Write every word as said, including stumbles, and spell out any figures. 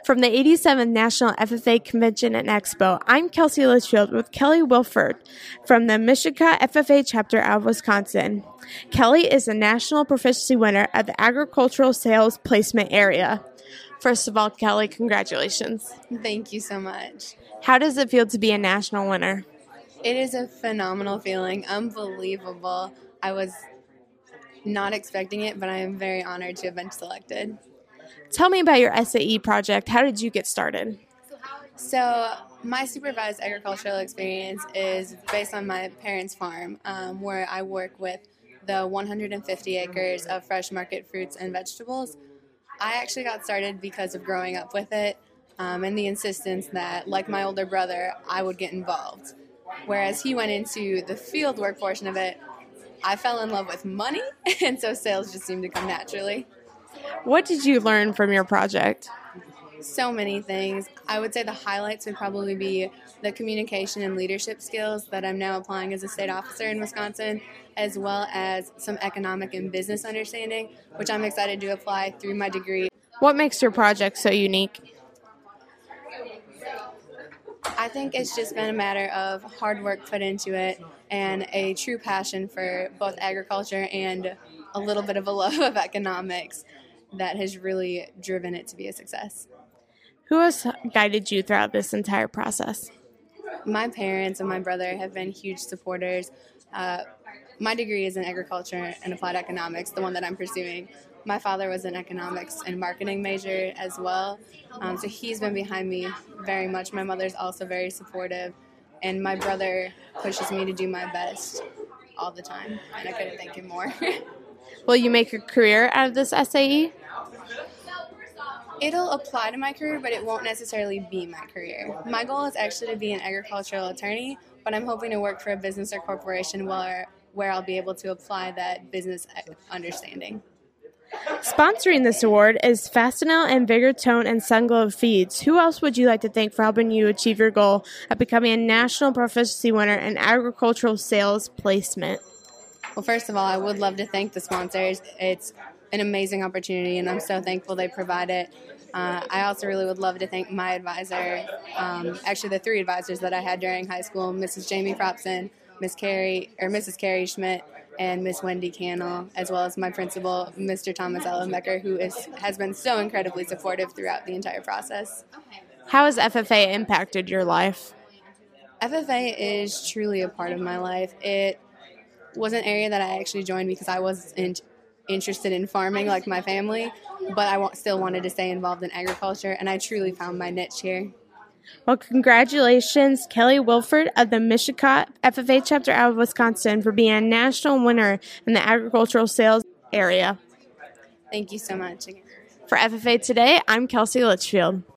From the eighty-seventh National F F A Convention and Expo, I'm Kelsey Litchfield with Kelly Wilford from the Mishicot F F A chapter out of Wisconsin. Kelly is a national proficiency winner at the Agricultural Sales Placement area. First of all, Kelly, congratulations. Thank you so much. How does it feel to be a national winner? It is a phenomenal feeling, unbelievable. I was not expecting it, but I am very honored to have been selected. Tell me about your S A E project. How did you get started? So my supervised agricultural experience is based on my parents' farm, um, where I work with the one hundred fifty acres of fresh market fruits and vegetables. I actually got started because of growing up with it um, and the insistence that, like my older brother, I would get involved. Whereas he went into the field work portion of it, I fell in love with money, and so sales just seemed to come naturally. What did you learn from your project? So many things. I would say the highlights would probably be the communication and leadership skills that I'm now applying as a state officer in Wisconsin, as well as some economic and business understanding, which I'm excited to apply through my degree. What makes your project so unique? I think it's just been a matter of hard work put into it and a true passion for both agriculture and a little bit of a love of economics that has really driven it to be a success. Who has guided you throughout this entire process? My parents and my brother have been huge supporters. Uh, my degree is in agriculture and applied economics, the one that I'm pursuing. My father was an economics and marketing major as well, um, so he's been behind me very much. My mother's also very supportive, and my brother pushes me to do my best all the time, and I couldn't thank him more. Will you make a career out of this S A E? It'll apply to my career, but it won't necessarily be my career. My goal is actually to be an agricultural attorney, but I'm hoping to work for a business or corporation where, where I'll be able to apply that business understanding. Sponsoring this award is Fastenal and Vigor Tone and Sunglow Feeds. Who else would you like to thank for helping you achieve your goal of becoming a national proficiency winner in agricultural sales placement? Well, first of all, I would love to thank the sponsors. It's an amazing opportunity, and I'm so thankful they provide it. Uh, I also really would love to thank my advisor, um, actually the three advisors that I had during high school, Missus Jamie Propson, Miss Carrie, or Missus Carrie Schmidt, and Miss Wendy Cannell, as well as my principal, Mister Thomas Ellenbecker, who is, has been so incredibly supportive throughout the entire process. How has F F A impacted your life? F F A is truly a part of my life. It was an area that I actually joined because I wasn't interested in farming like my family, but I wa- still wanted to stay involved in agriculture, and I truly found my niche here. Well, congratulations, Kelly Wilford of the Mishicot F F A chapter out of Wisconsin for being a national winner in the agricultural sales area. Thank you so much. For F F A Today, I'm Kelsey Litchfield.